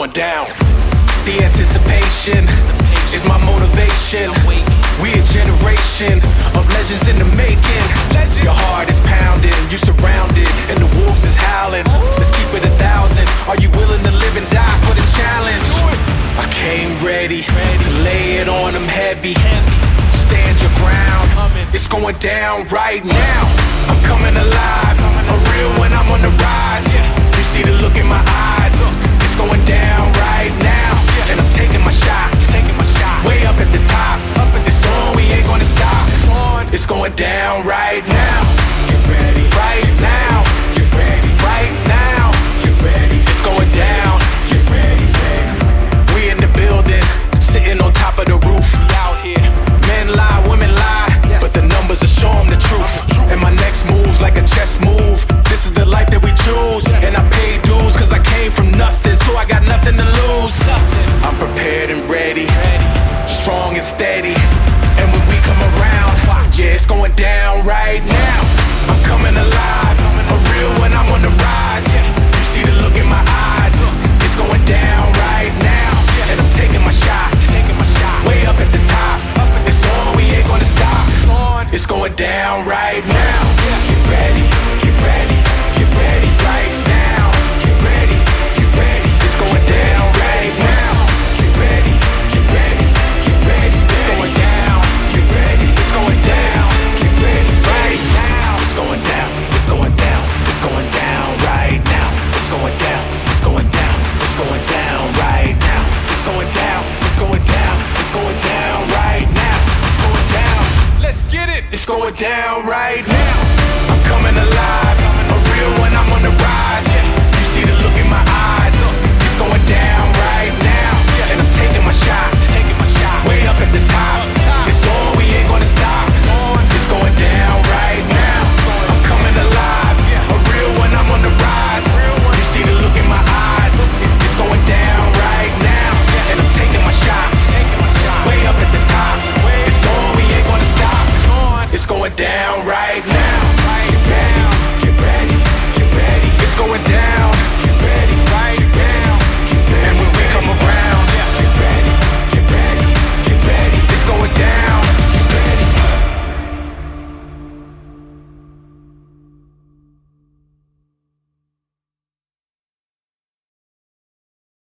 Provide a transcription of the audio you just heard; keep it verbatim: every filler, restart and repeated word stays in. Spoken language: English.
going down. The anticipation is my motivation. We a generation of legends in the making. Your heart is pounding, you surrounded, and the wolves is howling. Let's keep it a thousand. Are you willing to live and die for the challenge? I came ready to lay it on them heavy. Stand your ground, it's going down right now. I'm coming alive, a real when I'm on the rise. You see the look in my eyes, it's going down right now. And I'm taking my shot, way up at the top. It's on, we ain't gonna stop. It's going down right now. Get ready, right now. Get ready, right now. Get ready, it's going down. Get ready, baby. We in the building, sitting on top of the roof. Out here, men lie, women lie, but the numbers are showing the truth. And my next move's like a chess move. This is the life that we choose, and I paid dues cause I came from nothing, so I got nothing to lose. I'm prepared and ready, strong and steady. And when we come around, yeah, it's going down right now. I'm coming alive, a real when I'm on the rise. You see the look in my eyes, it's going down right now. And I'm taking my shot, way up at the top. It's on, we ain't gonna stop. It's going down right now. Get ready, get ready, get ready right now. Get ready, get ready, it's going down right now. Get ready, get ready, get ready, it's going down. Get ready, it's going down. Get ready right now. It's going down, it's going down, it's going down right now. It's going down, it's going down, it's going down right now. It's going down, it's going down, it's going down right now. It's going down, let's get it. It's going down right now. I'm coming alive, a real when I'm on the rise. You see the look in my eyes,